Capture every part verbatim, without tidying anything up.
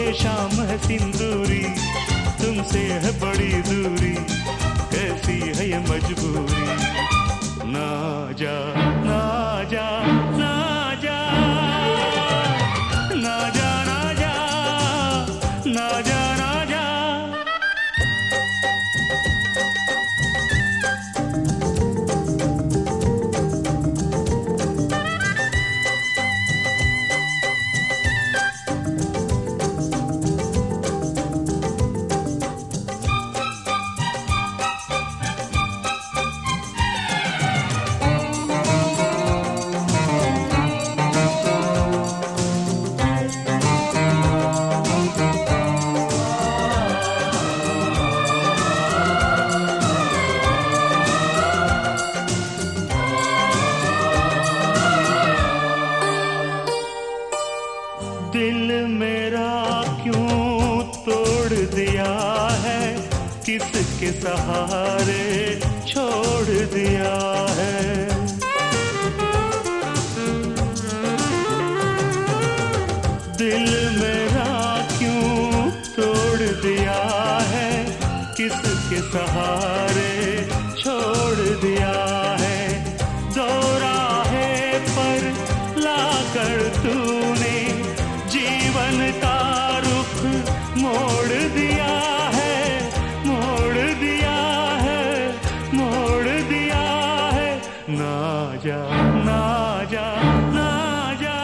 ये शाम है सिंदूरी, तुमसे है बड़ी दूरी, कैसी है ये मजबूरी। ना जा ना जा ना जा ना जा ना जा ना जा ना जा। दिल मेरा क्यों तोड़ दिया है, किसके सहारे छोड़ दिया है। दिल मेरा क्यों तोड़ दिया है, किसके सहारे छोड़ दिया है। दो राहे पर लाकर तूने जीवन का रुख मोड़ दिया है, मोड़ दिया है, मोड़ दिया है। ना जा ना जा ना जा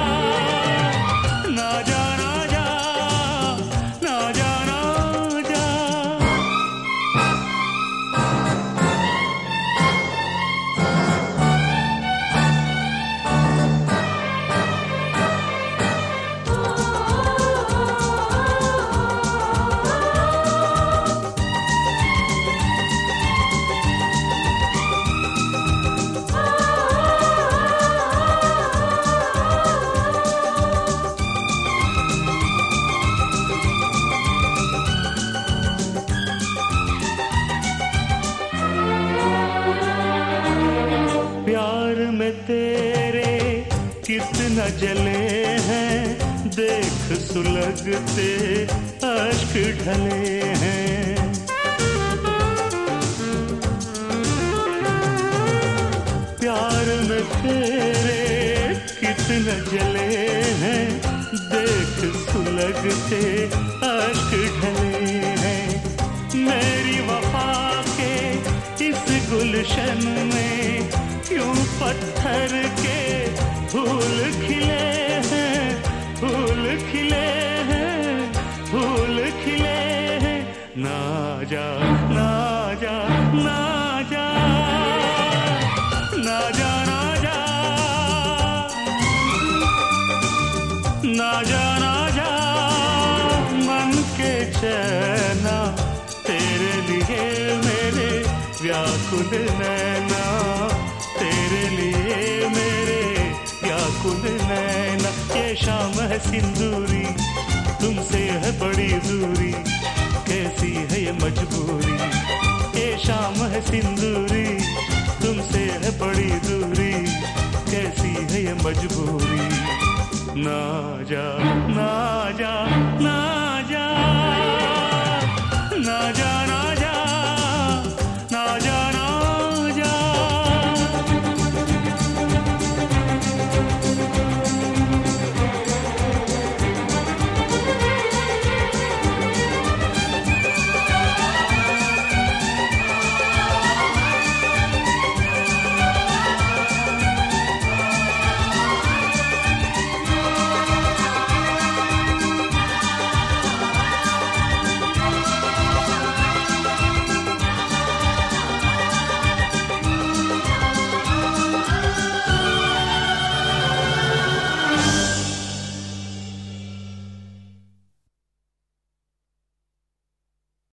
ना जा ना जा ना जा ना जा। प्यार में तेरे कितना जले हैं, देख सुलगते अश्क ढले हैं। प्यार में तेरे कितना जले हैं, देख सुलगते अश्क ढले हैं। मेरी वफा के इस गुलशन में क्यों पत्थर के फूल खिले हैं, फूल खिले हैं, फूल खिले हैं। ना जा ना जा ना जा ना जा ना जा ना जा ना जा। मन के चैना तेरे लिए मेरे व्याकुल नैना, तेरे लिए मेरे व्याकुल नैना। ये शाम है सिंदूरी, तुमसे है बड़ी दूरी, कैसी है ये मजबूरी। ये शाम है सिंदूरी, तुमसे है बड़ी दूरी, कैसी है ये मजबूरी। ना जा ना जा ना